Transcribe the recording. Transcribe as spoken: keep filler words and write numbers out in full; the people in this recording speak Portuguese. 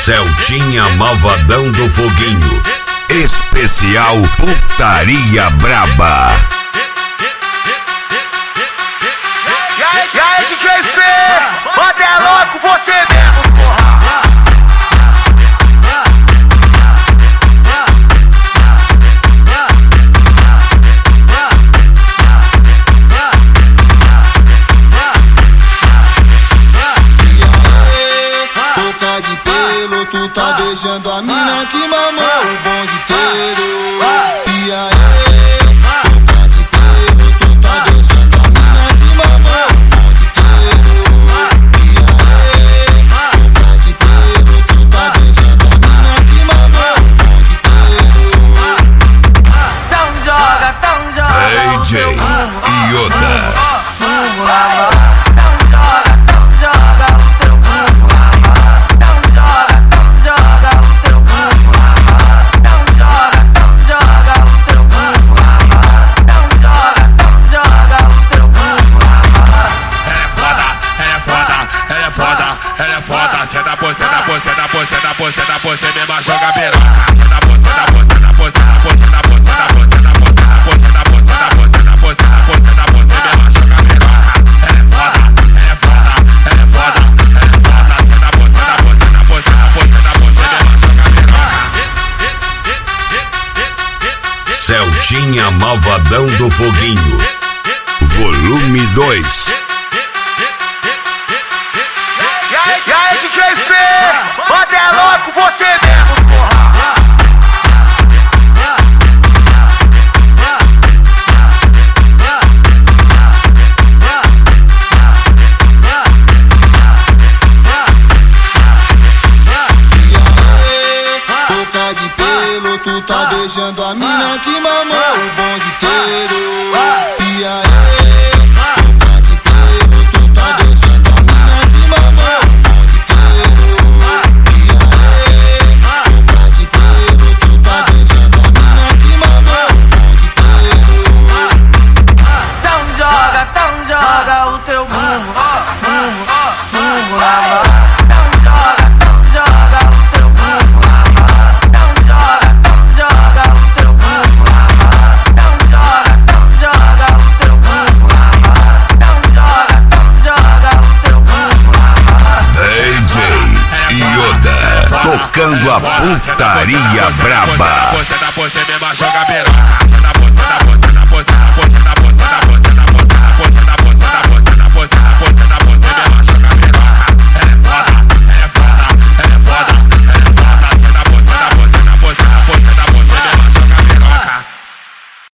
Celtinha Malvadão do Foguinho, especial Putaria Braba. E aí, e aí, D J C, manda é louco você mesmo, porra. Boca de pelo, tu tá beijando a mina que mamou o bonde inteiro. E aí, boca de pelo, tu tá beijando a mina que mamou o bonde inteiro. E aí, boca de pelo, tu tá beijando a mina que mamou o bonde inteiro. Então joga, então joga. D J Yoda. Ela é foda, cê da boa, cê da boa, cê da boa, cê da boa, cê da boa, cê mesma joga piroca. Cê da boa, cê da boa, cê da boa, cê da boa, cê da boa, cê da boa, cê da boa, cê da boa, cê da boa, cê da boa, cê da boa, cê da boa, cê mesma joga piroca. Ela é foda, ela é foda, ela é foda, ela é foda, cê da boa, cê da boa, cê da boa, cê da boa, cê da boa, cê mesma joga piroca. Celtinha Malvadão do Foguinho, volume dois. E aí, D J C, manda é louco você mesmo, porra. Boca de pelo, tu tá beijando a mina que mamou o bonde inteiro. E aí, boca de pelo, tu tá beijando a mina que mamou o bonde inteiro. E aí, boca de pelo, tu tá beijando a mina que mamou o bonde inteiro. Então joga, então joga o teu burro, burro, burro lá. Então joga, então joga o teu burro lá. Então joga, então joga o teu burro lá. Então joga, então joga o teu burro lá. Então joga, então joga o teu burro lá. D J Yoda, tocando a putaria braba. Cê da boa, cê mesma joga piroca. Cê da boa, cê da boa,